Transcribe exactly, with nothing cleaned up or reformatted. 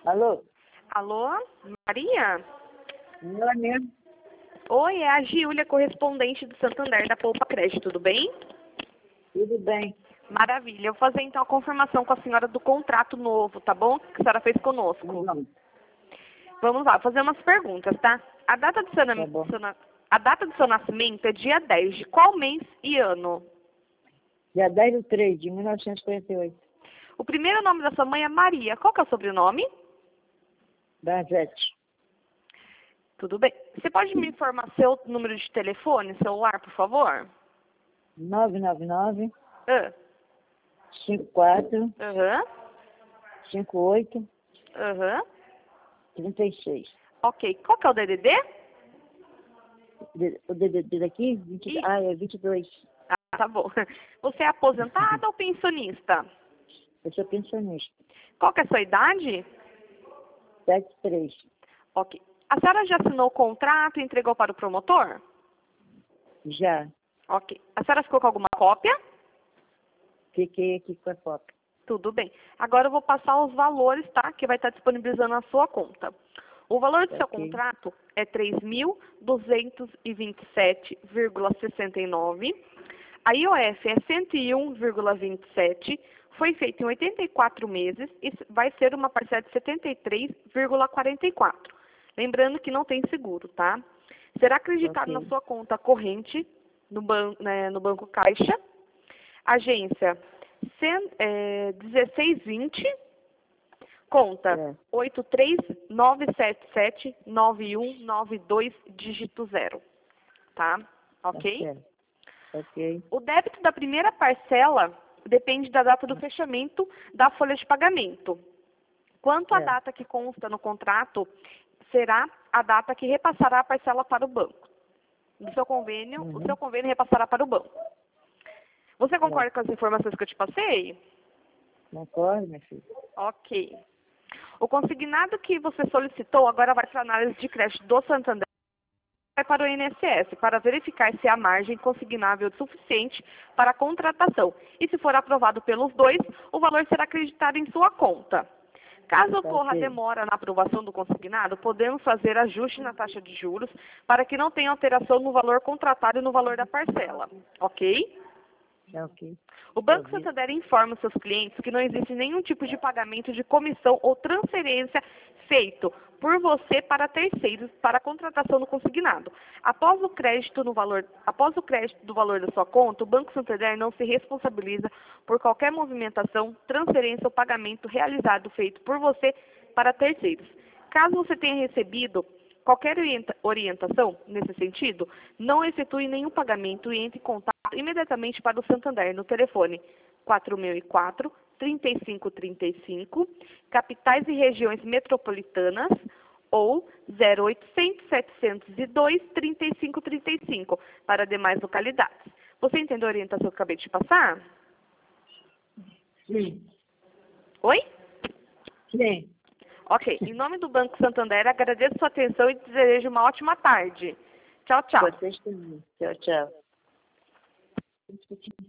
Alô? Alô, Maria? Ela mesmo? Oi, é a Giulia, correspondente do Santander da Poupa Crédito, tudo bem? Tudo bem. Maravilha. Eu vou fazer então a confirmação com a senhora do contrato novo, tá bom? Que a senhora fez conosco. Vamos. Vamos lá, vou fazer umas perguntas, tá? A data do seu, Tá nam- bom. seu na- a data do seu nascimento é dia dez de qual mês e ano? Dia dez do três de mil novecentos e quarenta e oito. O primeiro nome da sua mãe é Maria. Qual que é o sobrenome? Danzete. Tudo bem. Você pode me informar seu número de telefone, celular, por favor? nove nove nove, Ah, cinco quatro, Aham. cinco oito, Aham. três seis. Ok. Qual que é o D D D? De- O D D D daqui? vinte, Isso. ah, é vinte e dois. Ah, tá bom. Você é aposentada ou pensionista? Eu sou pensionista. Qual que é a sua idade? sete três. Ok. A senhora já assinou o contrato e entregou para o promotor? Já. Ok. A senhora ficou com alguma cópia? Fiquei aqui com a cópia. Tudo bem. Agora eu vou passar os valores, tá? Que vai estar disponibilizando na sua conta. O valor do seu Ok. contrato é três mil duzentos e vinte e sete vírgula sessenta e nove. A I O F é cento e um vírgula vinte e sete. Foi feito em oitenta e quatro meses e vai ser uma parcela de setenta e três vírgula quarenta e quatro. Lembrando que não tem seguro, tá? Será acreditado Ok. na sua conta corrente no, ban né, no Banco Caixa. Agência cem, é, dezesseis vinte, conta É. oito três nove sete sete nove um nove dois, dígito zero. Tá? Tá Ok? certo. Ok. O débito da primeira parcela depende da data do fechamento da folha de pagamento. Quanto à É. data que consta no contrato, será a data que repassará a parcela para o banco. Do seu convênio, Uhum. o seu convênio repassará para o banco. Você concorda É. com as informações que eu te passei? Concordo, minha filha? Ok. O consignado que você solicitou agora vai para a análise de crédito do Santander, vai para o I N S S, para verificar se há margem consignável suficiente para a contratação. E se for aprovado pelos dois, o valor será acreditado em sua conta. Caso Tá ocorra ok. demora na aprovação do consignado, podemos fazer ajuste na taxa de juros para que não tenha alteração no valor contratado e no valor da parcela. Ok? Tá ok. O Banco Ouvi. Santander informa os seus clientes que não existe nenhum tipo de pagamento de comissão ou transferência feito por você para terceiros para a contratação do consignado. Após o crédito no valor, após o crédito do valor da sua conta, o Banco Santander não se responsabiliza por qualquer movimentação, transferência ou pagamento realizado feito por você para terceiros. Caso você tenha recebido qualquer orienta- orientação nesse sentido, não efetue nenhum pagamento e entre em contato imediatamente para o Santander no telefone quatro mil e quatro, trinta e cinco trinta e cinco, capitais e regiões metropolitanas, ou zero oitocentos, setecentos e dois, trinta e cinco trinta e cinco para demais localidades. Você entendeu a orientação que eu acabei de te passar? Sim. Oi? Sim. Ok. Em nome do Banco Santander, agradeço sua atenção e desejo uma ótima tarde. Tchau, tchau. Vocês também. Tchau, tchau.